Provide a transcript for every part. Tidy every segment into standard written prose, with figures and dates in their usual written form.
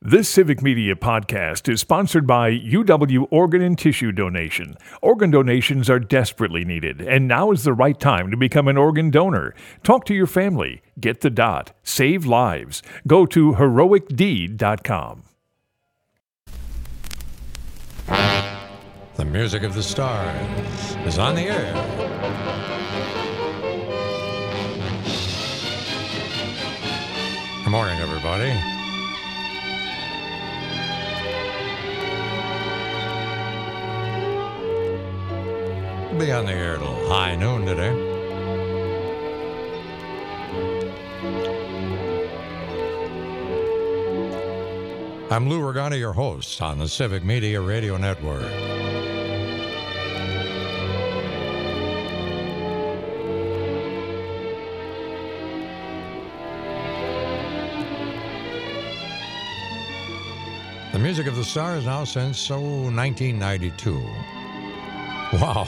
This Civic Media podcast is sponsored by UW Organ and Tissue Donation. Organ donations are desperately needed, and now is the right time to become an organ donor. Talk to your family. Get the dot. Save lives. Go to heroicdeed.com. The music of the stars is on the air. Good morning, everybody. We'll be on the air till high noon today. I'm Lou Regani, your host on the Civic Media Radio Network. The music of the stars now since 1992. Wow.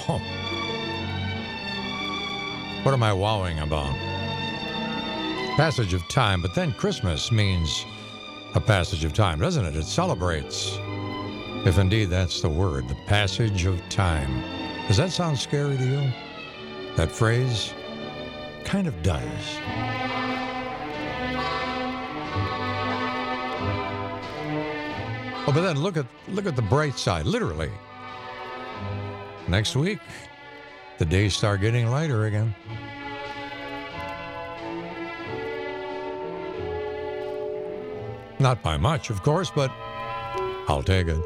What am I wowing about? Passage of time, but then Christmas means a passage of time, doesn't it? It celebrates, if indeed that's the word, the passage of time. Does that sound scary to you? That phrase kind of does. Oh, but then look at the bright side, literally. Next week, the days start getting lighter again. Not by much, of course, but I'll take it.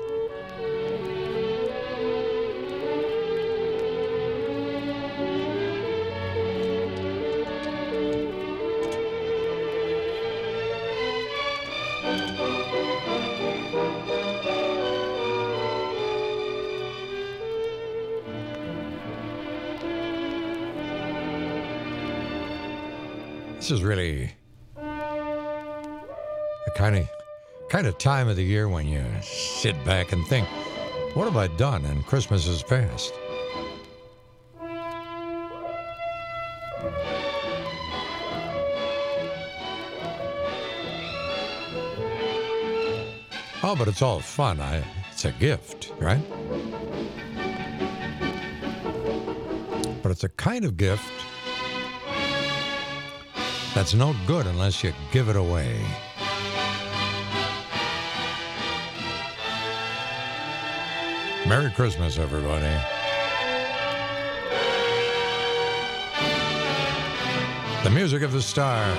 This is really the kind of time of the year when you sit back and think, what have I done? And Christmas is past. Oh, but it's all fun. It's a gift, right? But it's a kind of gift that's no good unless you give it away. Merry Christmas, everybody. The music of the stars.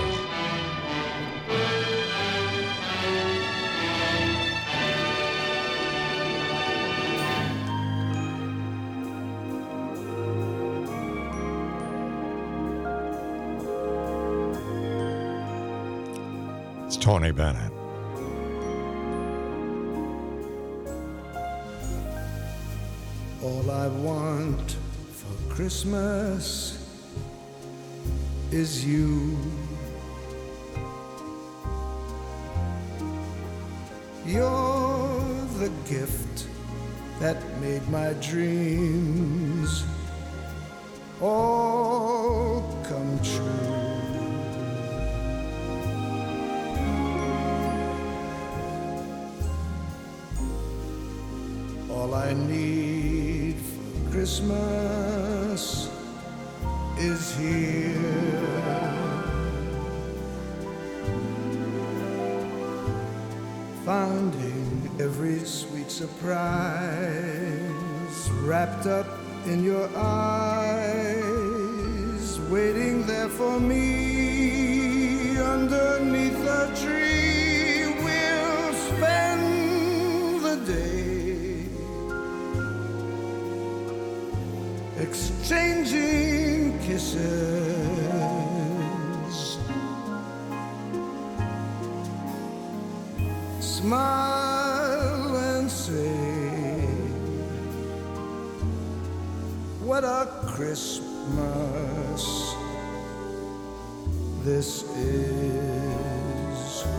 Tony Bennett. All I want for Christmas is you. You're the gift that made my dreams all come true. All I need for Christmas is here. Finding every sweet surprise wrapped up in your eyes, waiting there for me underneath the tree. We'll spend the day exchanging kisses, smile and say, what a Christmas this is.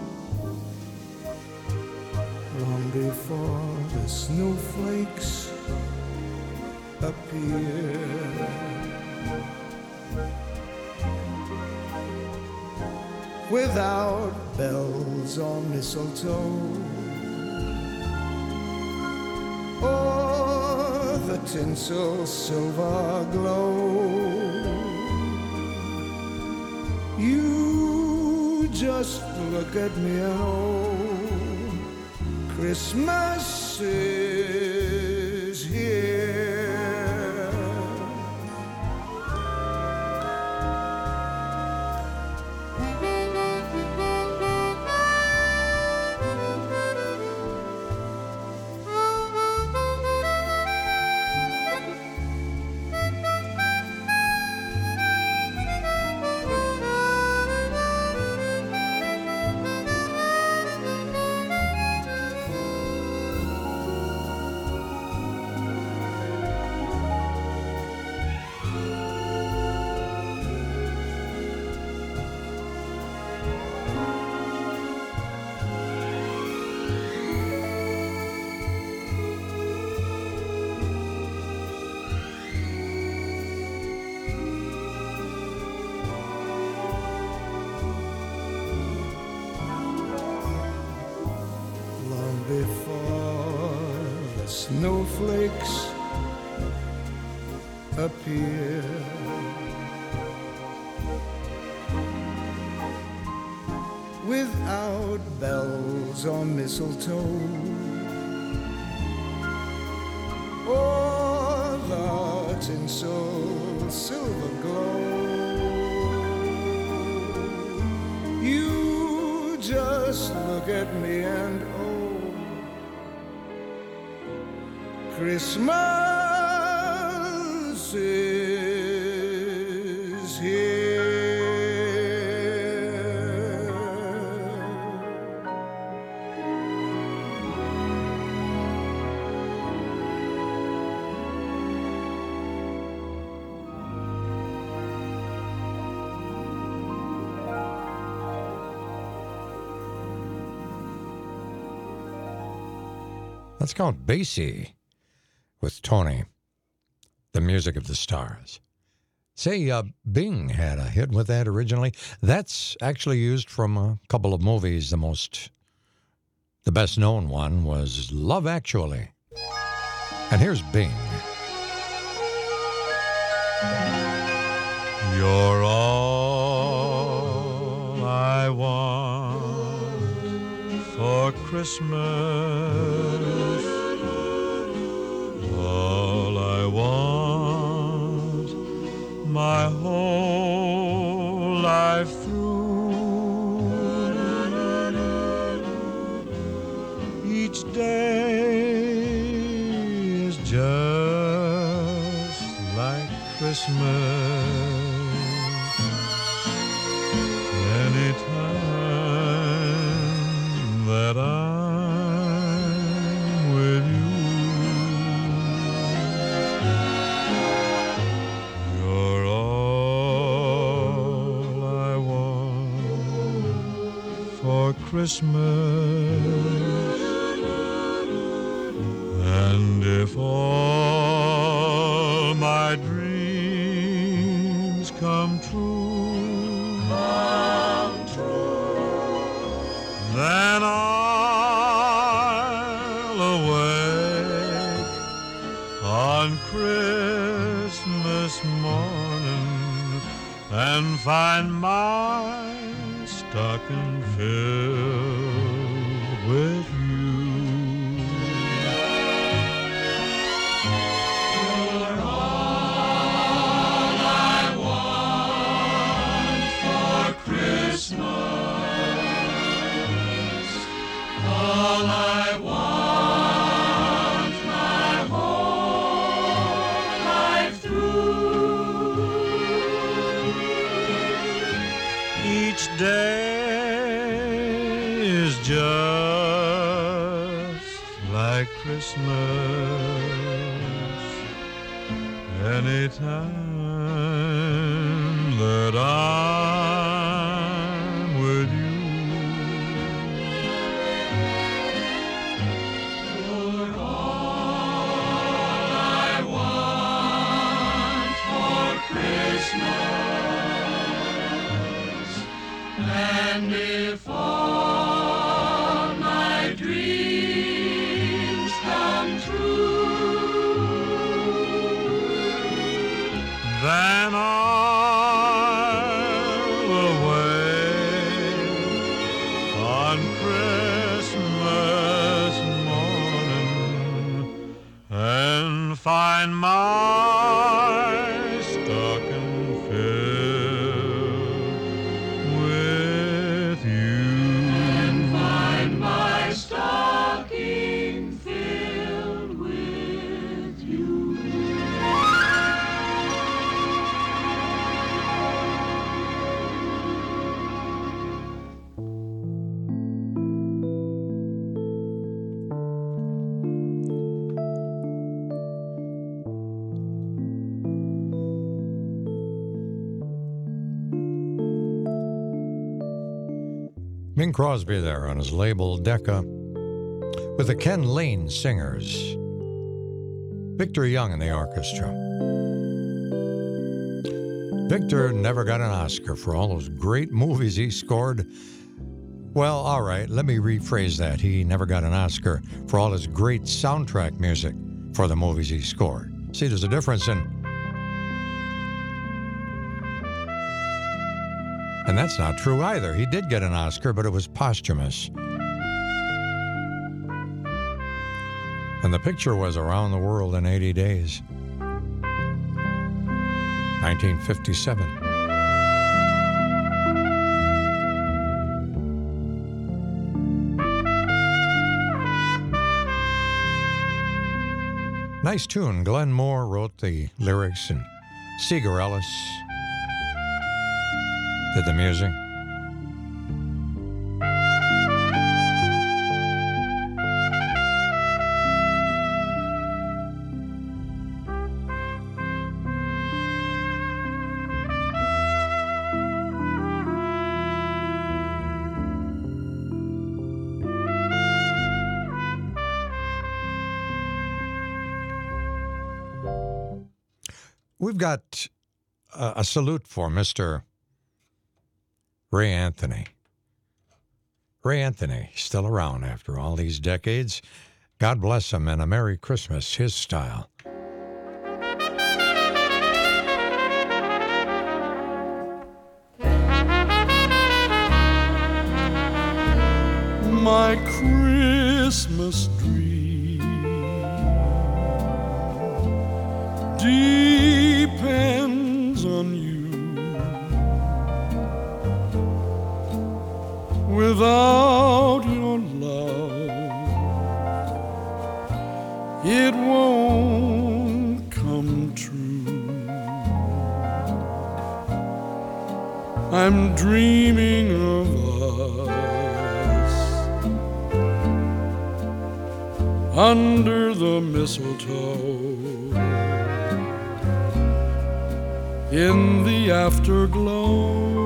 Long before the snowflakes appear, without bells or mistletoe, or the tinsel silver glow. You just look at me and oh, Christmas is here. Before the snowflakes appear, without bells or mistletoe, or the tinsel silver glow, you just look at me and oh, Christmas is here. That's called Basie with Tony, the music of the stars. Say, Bing had a hit with that originally. That's actually used from a couple of movies. The best known one was Love Actually. And here's Bing. You're all I want for Christmas. All I want my whole life through. Each day is just like Christmas. Anytime that I'm with you, you're all I want for Christmas. And if all my dreams come true, then I'll awake on Christmas morning and find my stocking filled with you. You're all I want for Christmas. All I want my whole life through. Each day is just like Christmas. Anytime that I'm with you. And if all find my stocking filled with you. And find my stocking filled with you. Bing Crosby there on his label Decca with the Ken Lane Singers. Victor Young in the orchestra. Victor never got an Oscar for all those great movies he scored. Well, all right, let me rephrase that. He never got an Oscar for all his great soundtrack music for the movies he scored. See, there's a difference in... And that's not true either. He did get an Oscar, but it was posthumous. And the picture was Around the World in 80 Days. 1957. Nice tune. Glenn Moore wrote the lyrics and Seeger Ellis did the music. We've got a salute for Mr. Ray Anthony. Ray Anthony, still around after all these decades. God bless him, and a Merry Christmas, his style. My Christmas tree depends on you. Without your love, it won't come true. I'm dreaming of us under the mistletoe in the afterglow.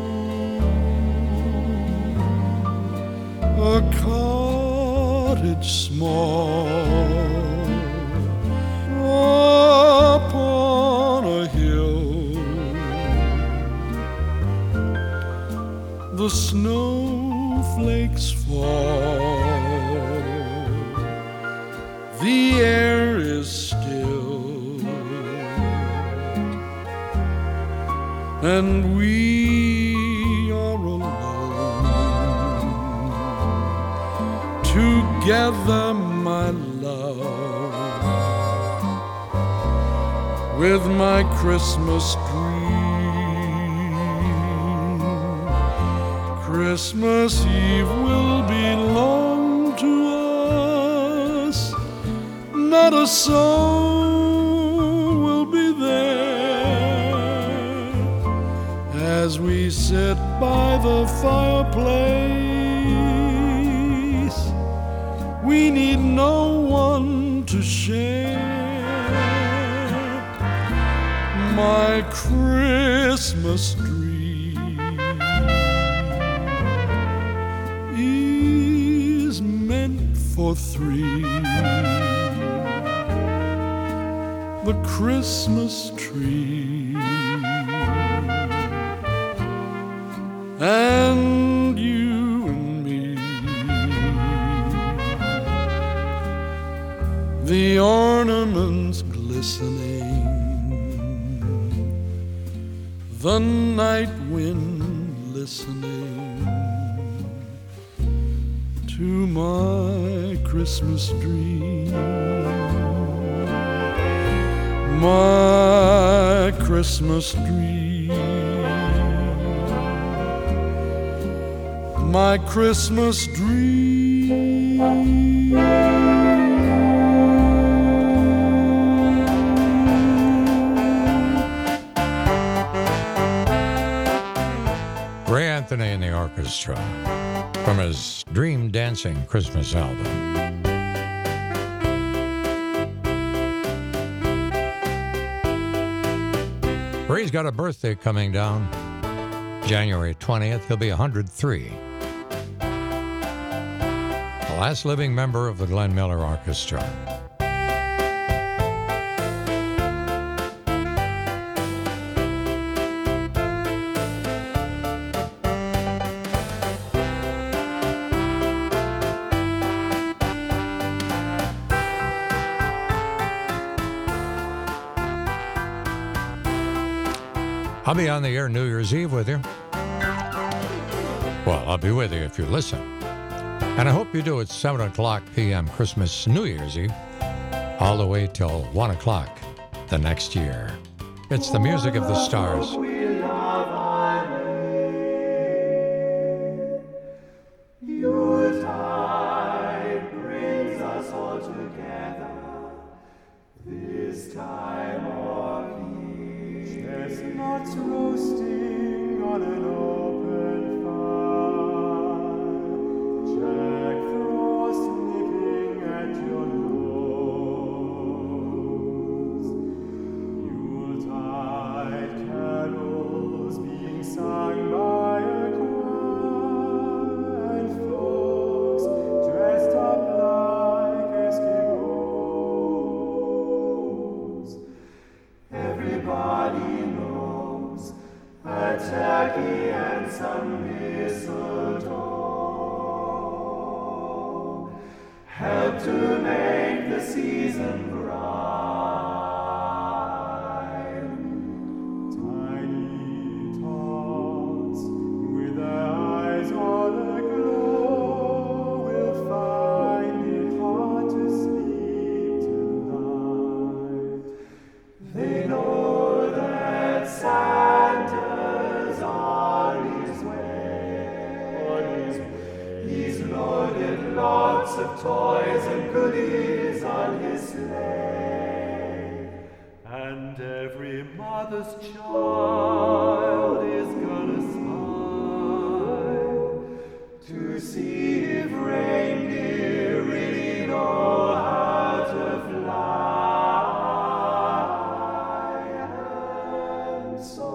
A cottage small upon a hill, the snowflakes fall, the air is still, and we are alone. Together, my love, with my Christmas tree. Christmas Eve will belong to us. Not a soul will be there as we sit by the fireplace. We need no one to share my Christmas tree. Is meant for three. The Christmas tree and you and me. The ornaments glistening, the night wind listening to my Christmas dream. my Christmas tree, my Christmas dream. Ray Anthony and the orchestra from his Dream Dancing Christmas album. Ray's got a birthday coming down January 20th. He'll be 103. The last living member of the Glenn Miller Orchestra. I'll be on the air New Year's Eve with you. Well, I'll be with you if you listen. And I hope you do at 7 o'clock p.m. Christmas, New Year's Eve, all the way till 1 o'clock the next year. It's the music of the stars. Yuletide brings us all together this time of year. Chestnuts roasting on an open fire, Jack Frost nipping at your nose, Yuletide carols being sung by a choir, and folks dressed up like Eskimos. Everybody knows a turkey and some mistletoe help to make the season bright. Tiny tots with their eyes all aglow will find it hard to sleep tonight. They know that Santa's on his way. He's loaded lots of toys and goodies on his sleigh. And every mother's child is gonna smile to see if reindeer really know how to fly. And so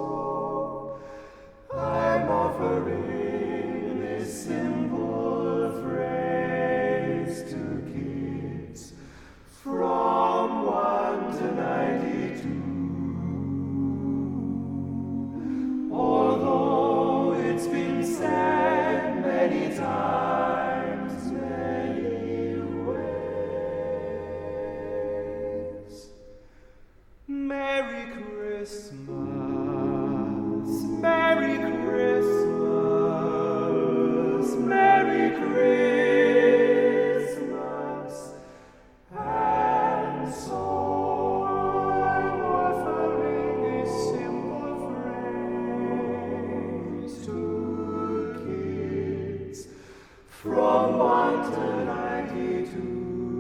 I'm offering this simple phrase to kids from 1 to 92. Although it's been said many times, many ways. Merry Christmas, Merry Christmas, Merry Christmas. And so I'm offering this simple phrase to kids from 1 to 92.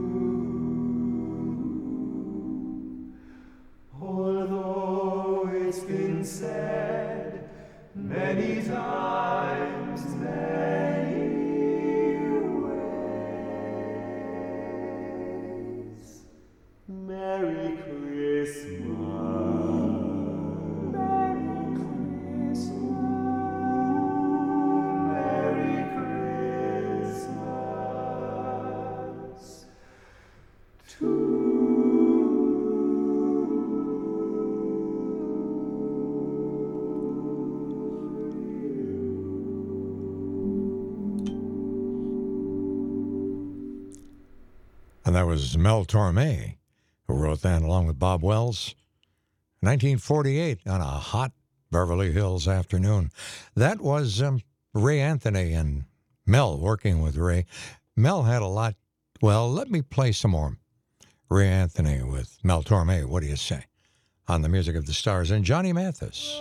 Although it's been said many times, many ways. Merry Christmas, Merry Christmas, Merry Christmas to And that was Mel Torme, who wrote that along with Bob Wells. 1948 on a hot Beverly Hills afternoon. That was Ray Anthony and Mel working with Ray. Mel had a lot. Well, let me play some more Ray Anthony with Mel Torme. What do you say? on the Music of the Stars and Johnny Mathis.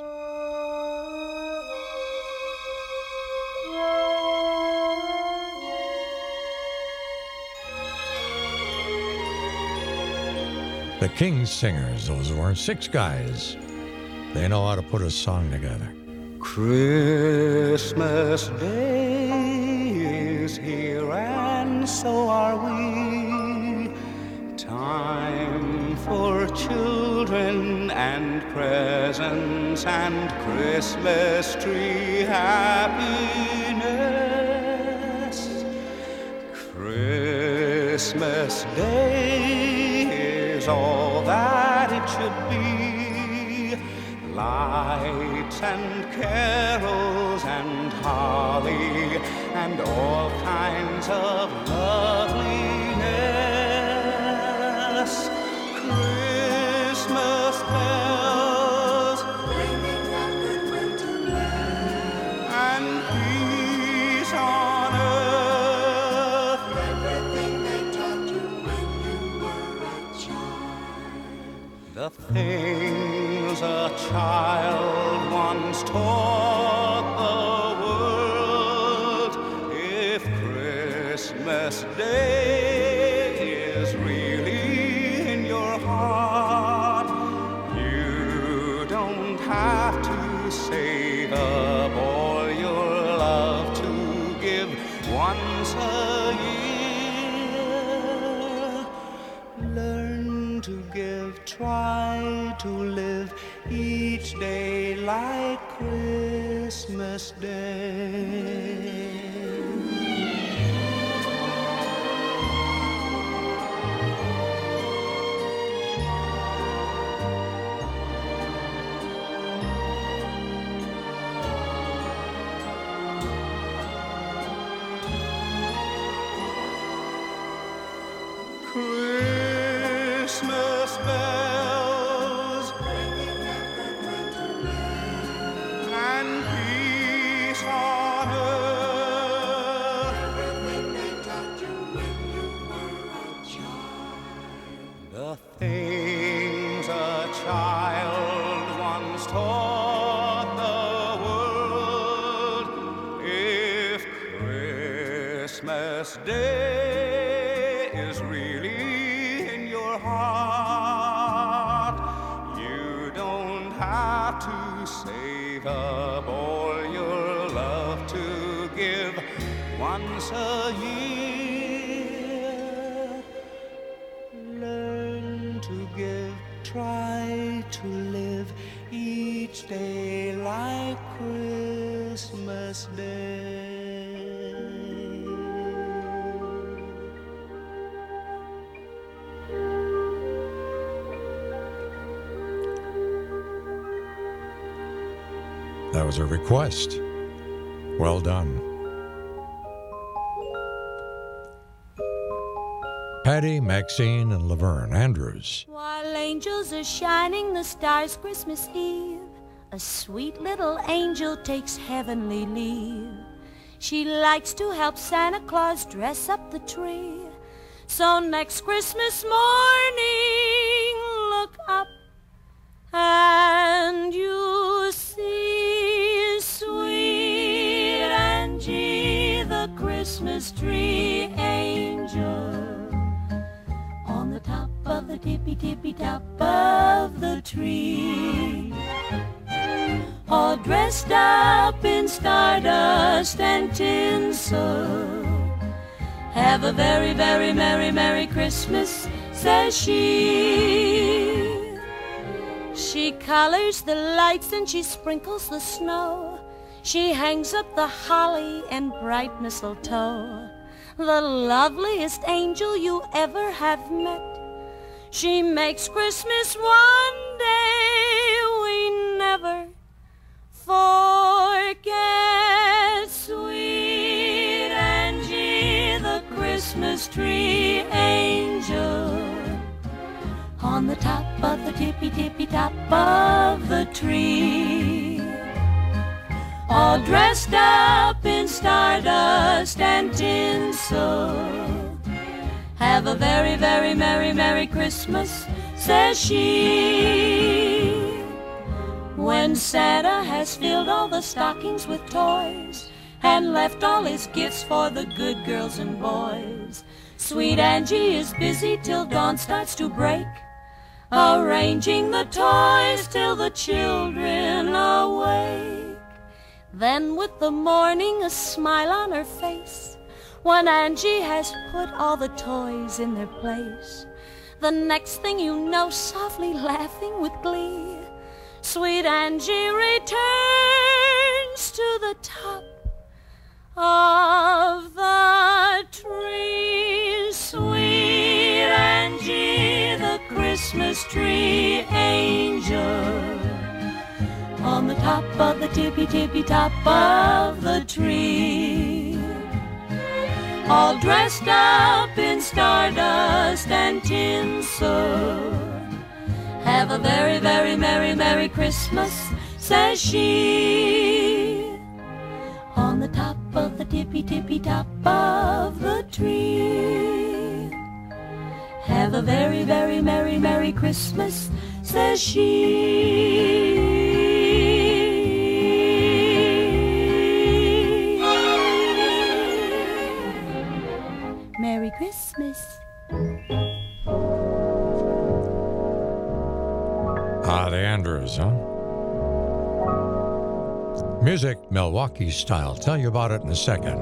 The King's Singers, those were 6 guys. They know how to put a song together. Christmas Day is here and so are we. Time for children and presents and Christmas tree happiness. Christmas Day is all that it should be. Lights and carols and holly and all kinds of loveliness. Christmas bells ringing that goodwill to men and peace on earth. Everything they taught you when you were a child. The things a child once taught the world. If Christmas Day is really in your heart, you don't have to save up all your love to give once a year. Learn to give, try to live each day like Christmas Day. Christmas bells ringing and peace on earth. Everything they taught you when you were a child. The things a child once taught the world. If Christmas Day is really in your heart, you don't have to save up all your love to give once a year. Learn to give, try to live each day like Christmas Day. That was a request. Well done. Patty, Maxine, and Laverne Andrews. While angels are shining the stars Christmas Eve, a sweet little angel takes heavenly leave. She likes to help Santa Claus dress up the tree. So next Christmas morning, look up and you see sweet Angie, the Christmas tree angel, on the top of the tippy top of the tree, all dressed up in stardust and tinsel. Have a very, very merry, merry Christmas, says she. She colors the lights and she sprinkles the snow. She hangs up the holly and bright mistletoe. The loveliest angel you ever have met. She makes Christmas one day we never forget. Sweet Angie, the Christmas tree angel, on the top of the tippy top of the tree, all dressed up in stardust and tinsel. Have a very, very merry, merry Christmas, says she. When Santa has filled all the stockings with toys and left all his gifts for the good girls and boys, sweet Angie is busy till dawn starts to break, arranging the toys till the children awake. Then with the morning a smile on her face, when Angie has put all the toys in their place, the next thing you know, softly laughing with glee, sweet Angie returns to the top of the tree. Sweet Angie, the Christmas tree angel, on the top of the tippy top of the tree, all dressed up in stardust and tinsel. Have a very, very merry, merry Christmas, says she, on the top of the tippy top of the tree. Have a very, very merry, merry Christmas, says she. Merry Christmas. The Andrews, huh? Music, Milwaukee style. Tell you about it in a second.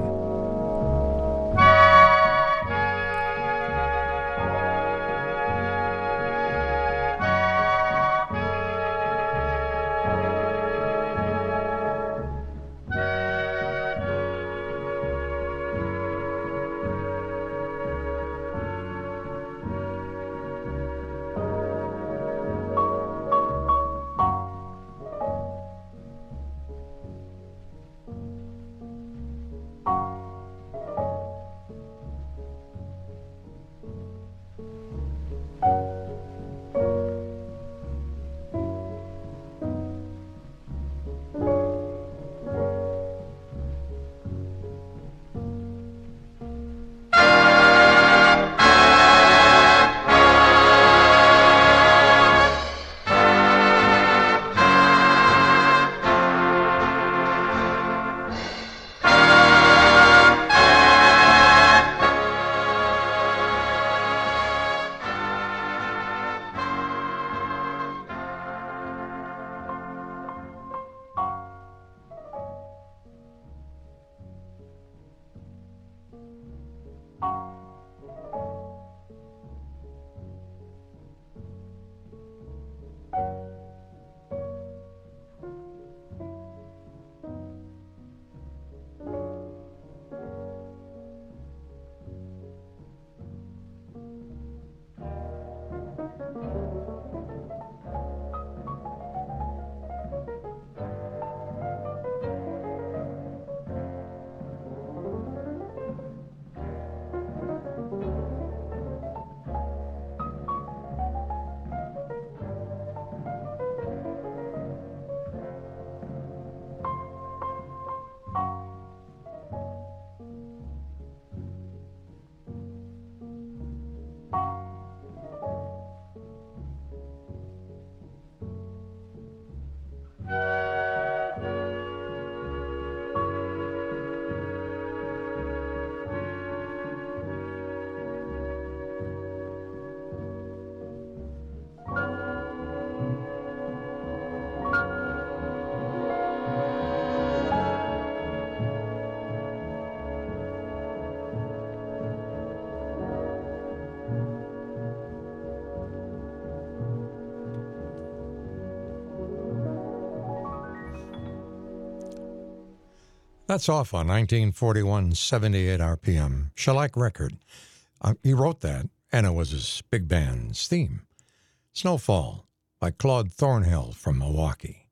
That's off on 1941, 78 RPM. Shellac record. He wrote that, and it was his big band's theme. Snowfall by Claude Thornhill from Milwaukee.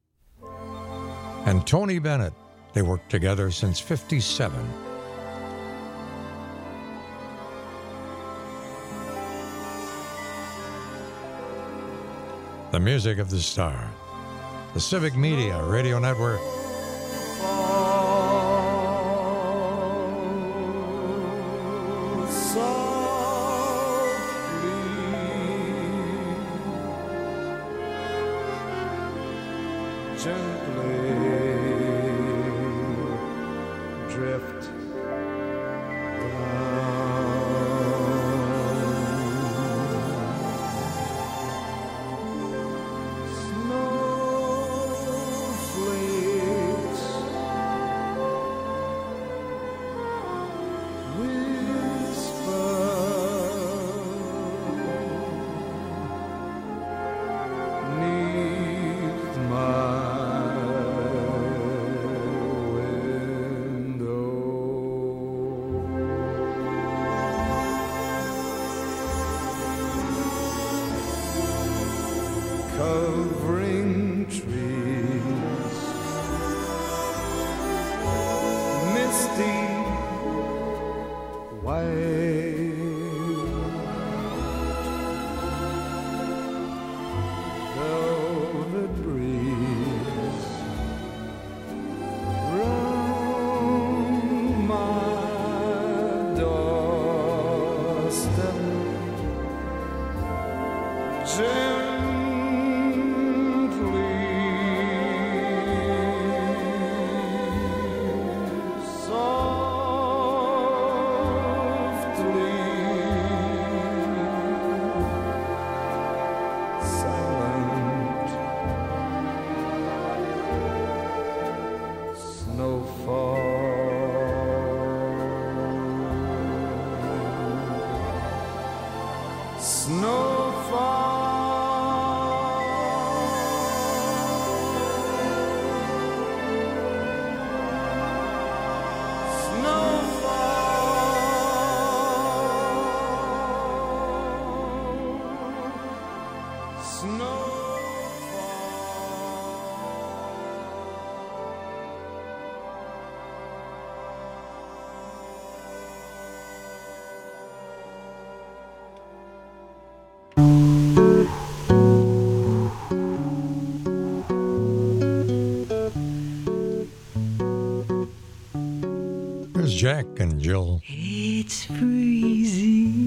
And Tony Bennett, they worked together since '57. The music of the star. The Civic Media Radio Network. gently drift covering trees, misty white, velvet breeze round my doorstep. There's Jack and Jill. It's freezing,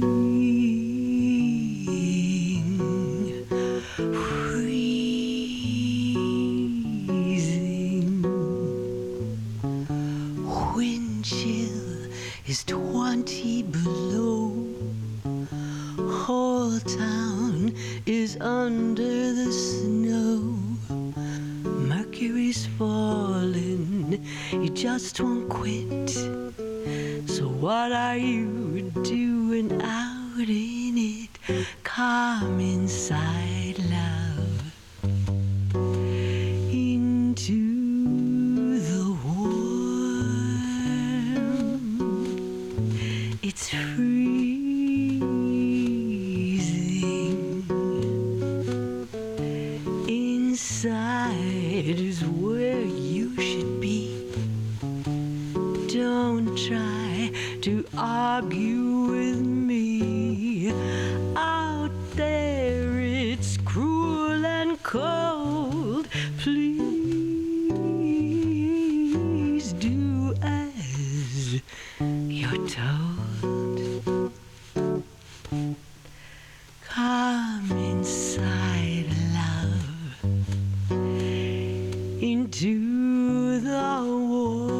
freezing. Wind chill is 20 below. Whole town is under the snow. Mercury's falling, you just won't quit. So what are you doing out in it? Come inside, love, into the warm. It's freezing. Inside is where you should be. Don't try to argue with me. Out there it's cruel and cold. Please do as you're told. Come inside, love, into the warm.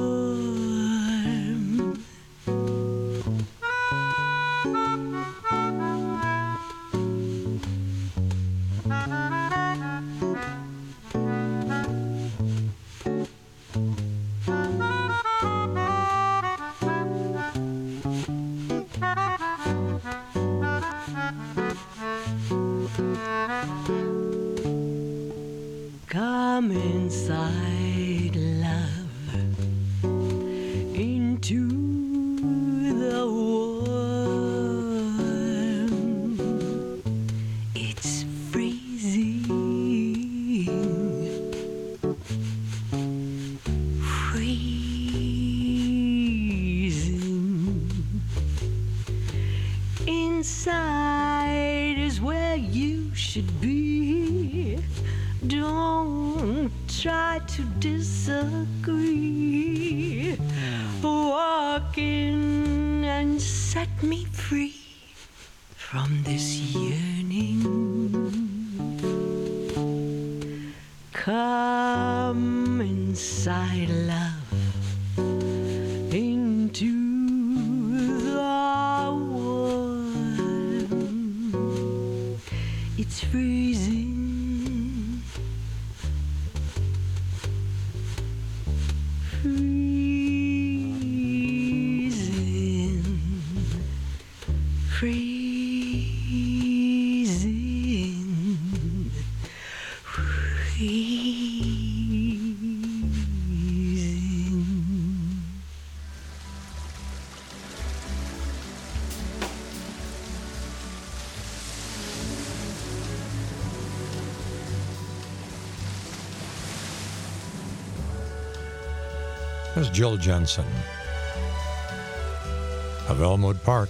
Come inside, love, into the warm. It's freezing, freezing. Inside is where you should be. Don't try to disagree. Walk in and set me free from this yearning. Come inside, love, into the wood. It's freezing. Freezing. Freezing. There's Jill Jensen of Elmwood Park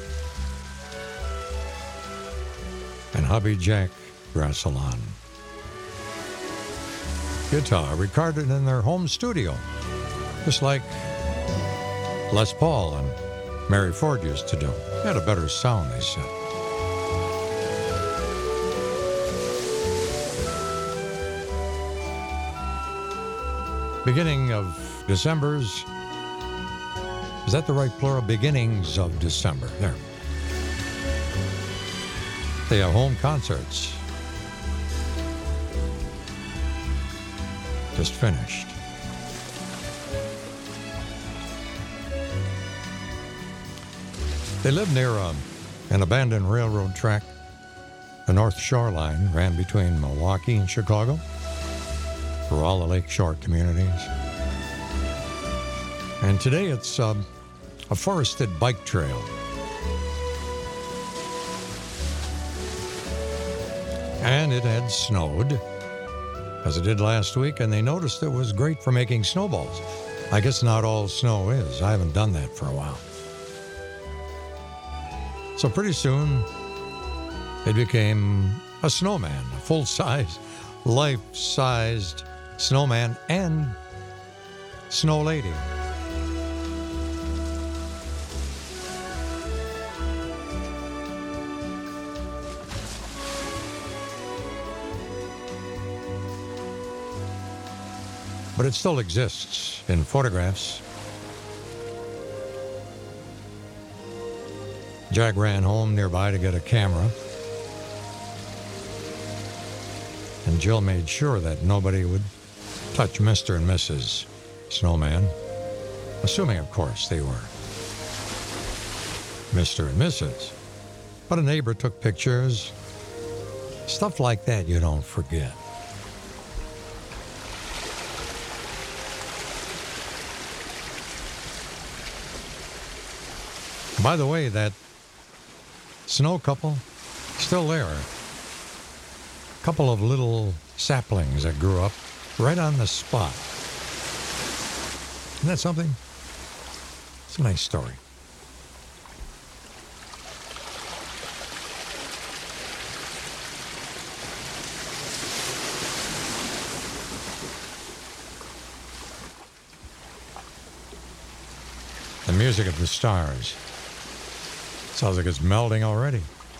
and hubby Jack Grassalon. Guitar recorded in their home studio, just like Les Paul and Mary Ford used to do. They had a better sound, they said. Beginning of December's, is that the right plural? Beginnings of December. There. They have home concerts. Just finished. They lived near an abandoned railroad track. The North Shore Line ran between Milwaukee and Chicago for all the lakeshore communities. And today it's a forested bike trail. And it had snowed, as it did last week, and they noticed it was great for making snowballs. I guess not all snow is. I haven't done that for a while. So pretty soon, it became a snowman, a full-size, life-sized snowman and snow lady. But it still exists in photographs. Jack ran home nearby to get a camera. And Jill made sure that nobody would touch Mr. and Mrs. Snowman, assuming, of course, they were Mr. and Mrs. But a neighbor took pictures. Stuff like that you don't forget. By the way, that snow couple, still there. A couple of little saplings that grew up right on the spot. Isn't that something? It's a nice story. The music of the stars. Sounds like it's melding already.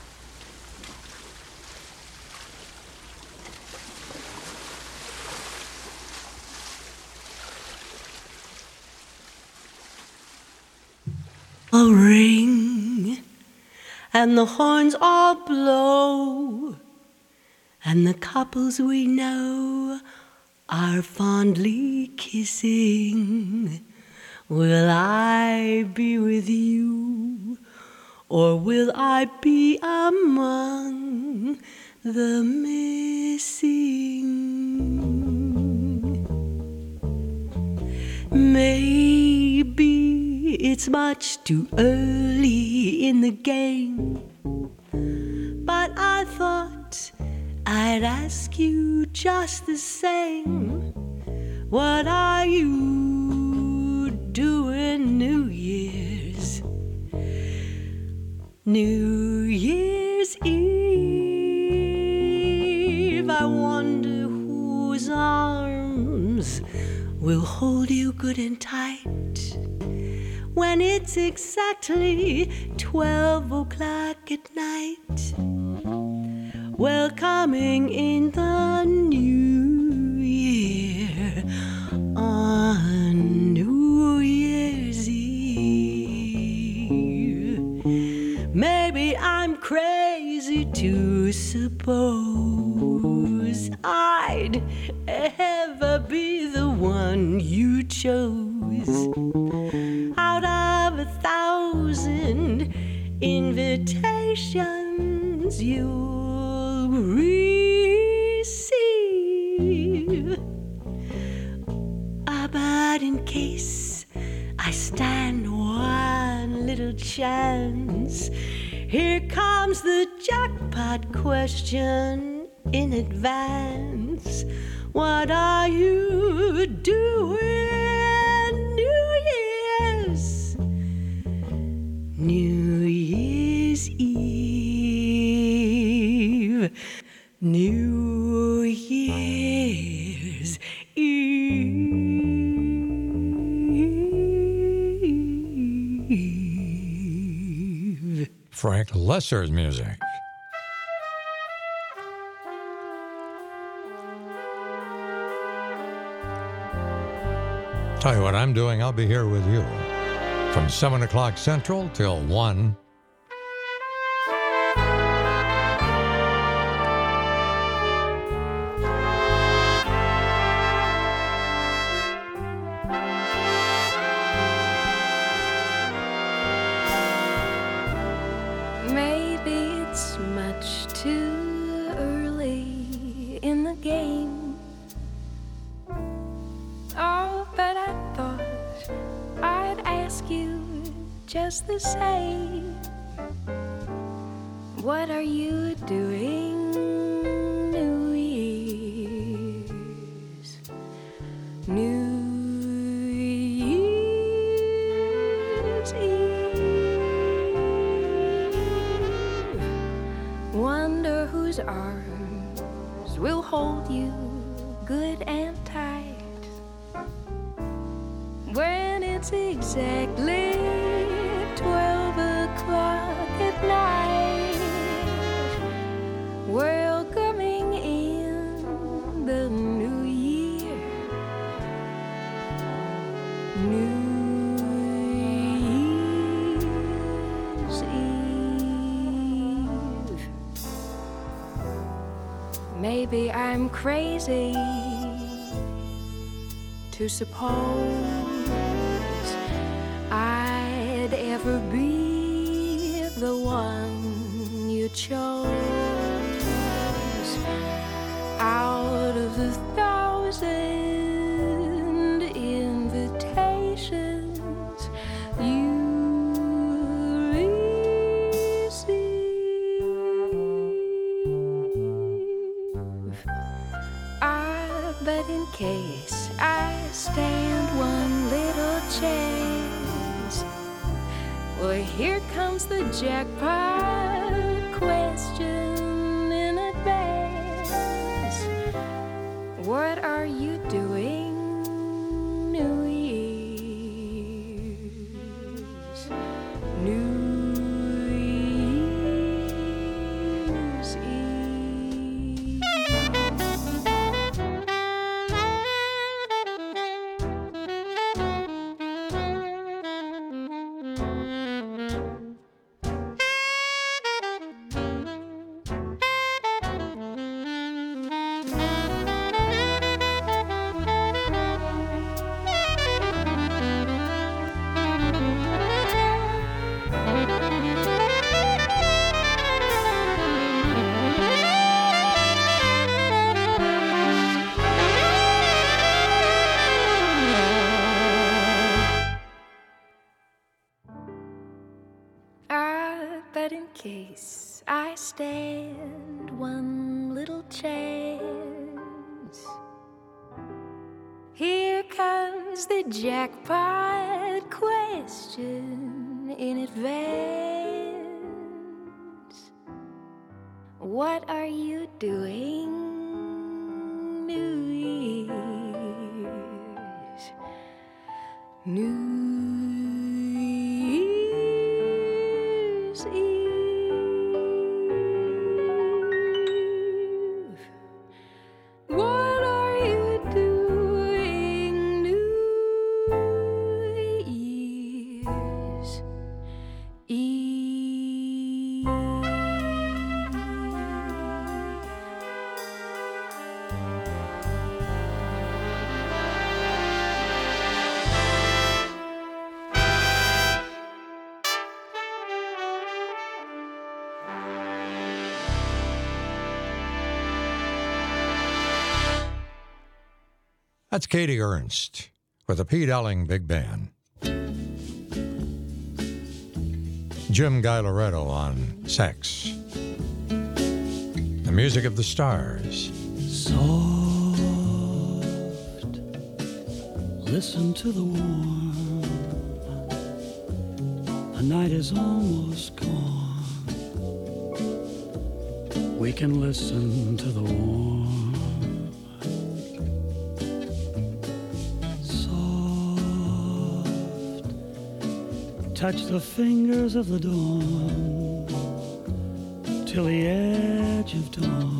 A ring, and the horns all blow, and the couples we know are fondly kissing. Will I be with you, or will I be among the missing? Maybe it's much too early in the game, but I thought I'd ask you just the same. What are you doing New Year's? New Year's Eve, I wonder whose arms will hold you good and tight when it's exactly 12 o'clock at night. Welcoming in the new I'm crazy to suppose I'd ever be the one you chose. Out of 1,000 invitations you'll receive. But in case I stand one little chance, here comes the jackpot question in advance. What are you doing New Year's? New Year's Eve. New Year's Eve. Frank Loesser's music. Tell you what I'm doing, I'll be here with you from 7 o'clock Central till 1. Maybe it's much too early in the game. Oh, but I thought I'd ask you just the same. What are you doing New Year's? New Year's Eve. Wonder whose arms will hold you good and tight when it's exactly 12 o'clock at night, welcoming in the new year. New Year's Eve. Maybe I'm crazy to suppose I'd ever be the one you chose. Out of the 1,000 invitations you receive. But in case I stand one little chance, well, here comes the jackpot question in advance. What are you doing New Year's? New Year's Eve. But in case I stand one little chance, here comes the jackpot question in advance. What are you doing New Year's? New Year's Eve. What are you doing New Year's Eve? That's Katie Ernst with the Pete Elling Big Band. Jim Guy Loretto on sax. The Music of the Stars. Soft, listen to the warm. The night is almost gone. We can listen to the warm. Soft, touch the fingers of the dawn till the edge of dawn.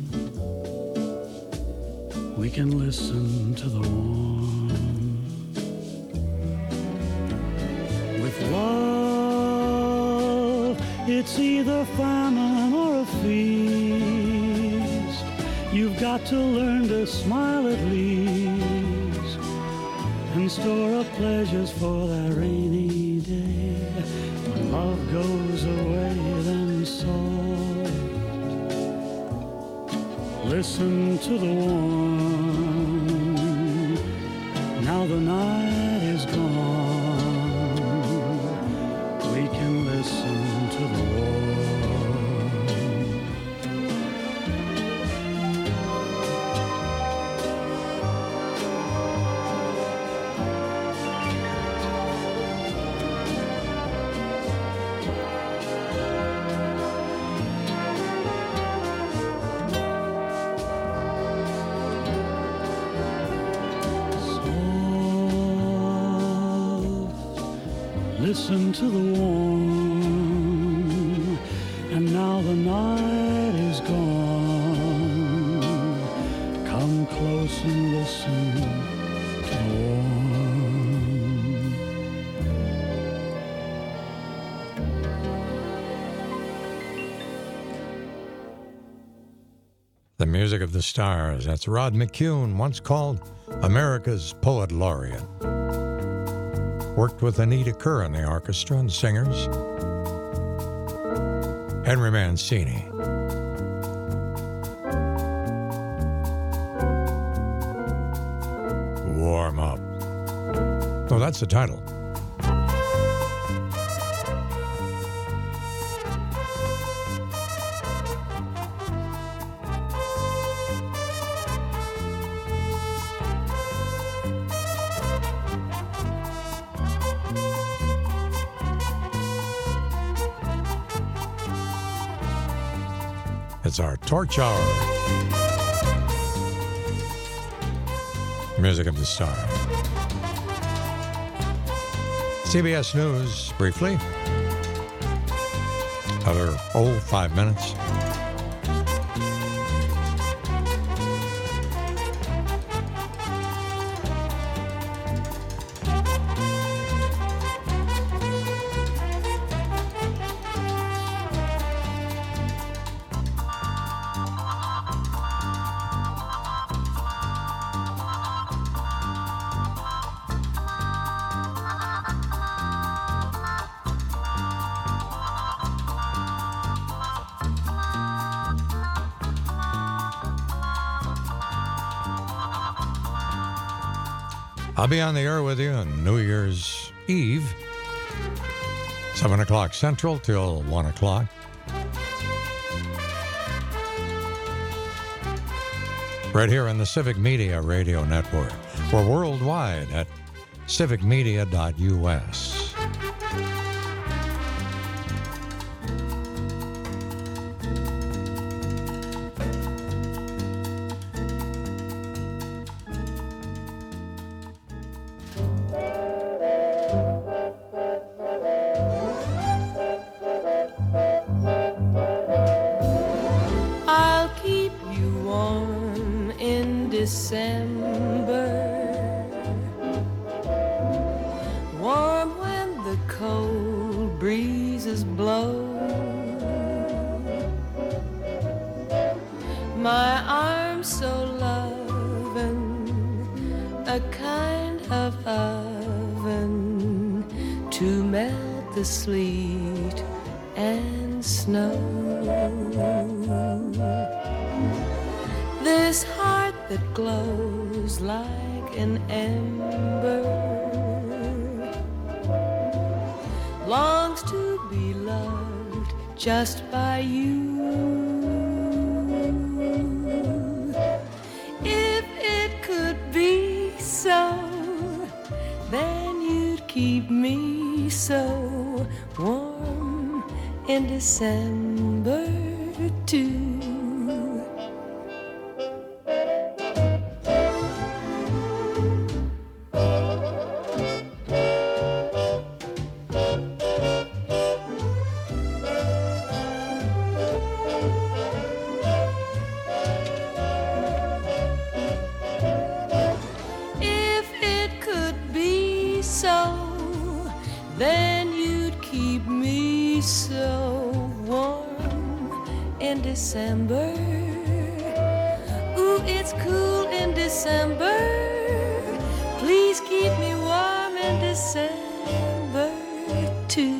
We can listen to the warm. With love, it's either famine or a feast. You've got to learn to smile at least and store up pleasures for that rainy day. When love goes away, then soft, listen to the warm. Now the night is gone. We can listen to the warm. Listen to the warm, and now the night is gone. Come close and listen to the warm. The Music of the Stars. That's Rod McCune, once called America's Poet Laureate. Worked with Anita Kerr in the orchestra and singers. Henry Mancini. Warm Up. Oh, that's the title. It's our Torch Hour. Music of the Stars. CBS News, briefly. Another 5 minutes. I'll be on the air with you on New Year's Eve, 7 o'clock Central till 1 o'clock. Right here on the Civic Media Radio Network. We're worldwide at civicmedia.us. This heart that glows like in amber, longs to be loved just by you. If it could be so, then you'd keep me so warm in December too. Then you'd keep me so warm in December. Ooh, it's cool in December. Please keep me warm in December too.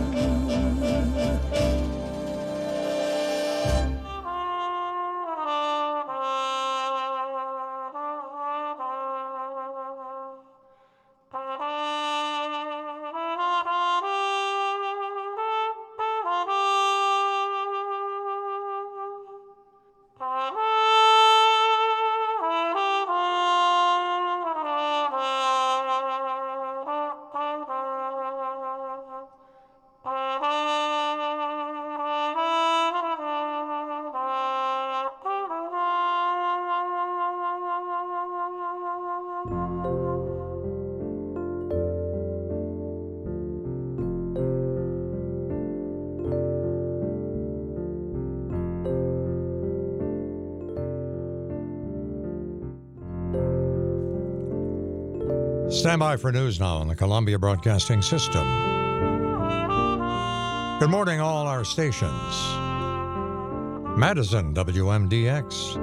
Stand by for news now on the Columbia Broadcasting System. Good morning, all our stations. Madison, WMDX.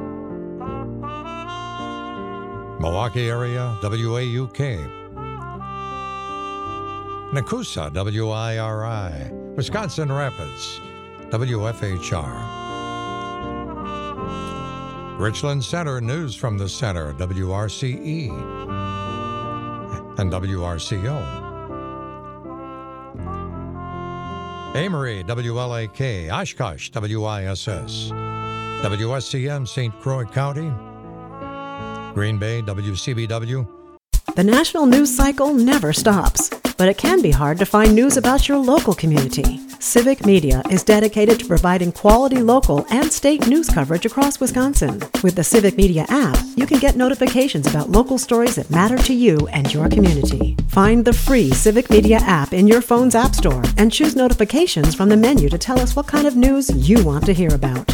Milwaukee area, WAUK. Nakusa, WIRI. Wisconsin Rapids, WFHR. Richland Center, news from the center, WRCE and WRCO. Amory, WLAK. Oshkosh, WISS. WSCM, St. Croix County. Green Bay, WCBW. The national news cycle never stops, but it can be hard to find news about your local community. Civic Media is dedicated to providing quality local and state news coverage across Wisconsin. With the Civic Media app, you can get notifications about local stories that matter to you and your community. Find the free Civic Media app in your phone's app store and choose notifications from the menu to tell us what kind of news you want to hear about.